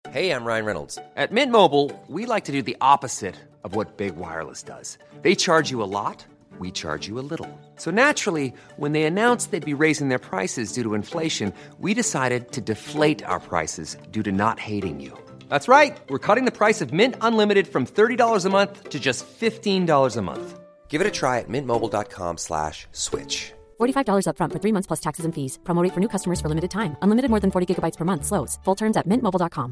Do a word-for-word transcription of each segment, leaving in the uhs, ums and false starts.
Hey, I'm Ryan Reynolds. At Mint Mobile, we like to do the opposite of what Big Wireless does. They charge you a lot, we charge you a little. So naturally, when they announced they'd be raising their prices due to inflation, we decided to deflate our prices due to not hating you. That's right. We're cutting the price of Mint Unlimited from thirty dollars a month to just fifteen dollars a month. Give it a try at mintmobile.com slash switch. forty-five dollars up front for three months plus taxes and fees. Promo rate for new customers for limited time. Unlimited more than forty gigabytes per month. Slows full terms at mint mobile dot com.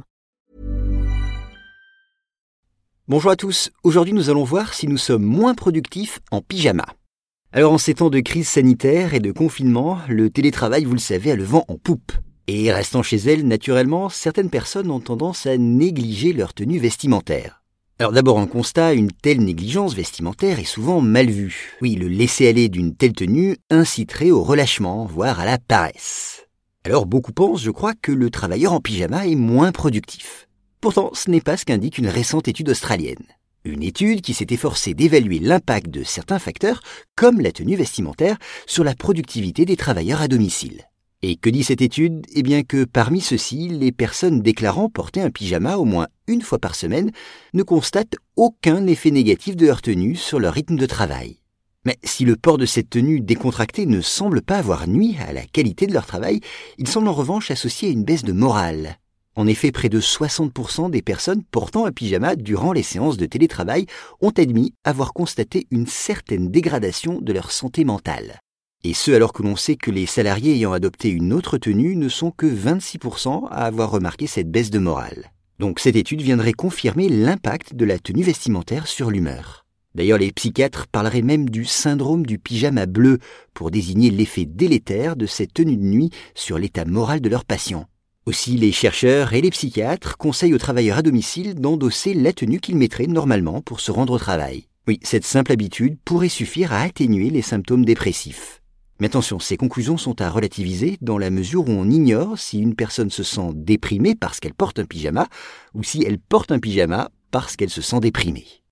Bonjour à tous, aujourd'hui nous allons voir si nous sommes moins productifs en pyjama. Alors en ces temps de crise sanitaire et de confinement, le télétravail, vous le savez, a le vent en poupe. Et restant chez elles, naturellement, certaines personnes ont tendance à négliger leur tenue vestimentaire. Alors d'abord un constat, une telle négligence vestimentaire est souvent mal vue. Oui, le laisser-aller d'une telle tenue inciterait au relâchement, voire à la paresse. Alors beaucoup pensent, je crois, que le travailleur en pyjama est moins productif. Pourtant, ce n'est pas ce qu'indique une récente étude australienne. Une étude qui s'est efforcée d'évaluer l'impact de certains facteurs, comme la tenue vestimentaire, sur la productivité des travailleurs à domicile. Et que dit cette étude ? Eh bien que parmi ceux-ci, les personnes déclarant porter un pyjama au moins une fois par semaine ne constatent aucun effet négatif de leur tenue sur leur rythme de travail. Mais si le port de cette tenue décontractée ne semble pas avoir nui à la qualité de leur travail, il semble en revanche associé à une baisse de morale. En effet, près de soixante pour cent des personnes portant un pyjama durant les séances de télétravail ont admis avoir constaté une certaine dégradation de leur santé mentale. Et ce alors que l'on sait que les salariés ayant adopté une autre tenue ne sont que vingt-six pour cent à avoir remarqué cette baisse de morale. Donc cette étude viendrait confirmer l'impact de la tenue vestimentaire sur l'humeur. D'ailleurs, les psychiatres parleraient même du syndrome du pyjama bleu pour désigner l'effet délétère de cette tenue de nuit sur l'état moral de leurs patients. Aussi, les chercheurs et les psychiatres conseillent aux travailleurs à domicile d'endosser la tenue qu'ils mettraient normalement pour se rendre au travail. Oui, cette simple habitude pourrait suffire à atténuer les symptômes dépressifs. Mais attention, ces conclusions sont à relativiser dans la mesure où on ignore si une personne se sent déprimée parce qu'elle porte un pyjama ou si elle porte un pyjama parce qu'elle se sent déprimée.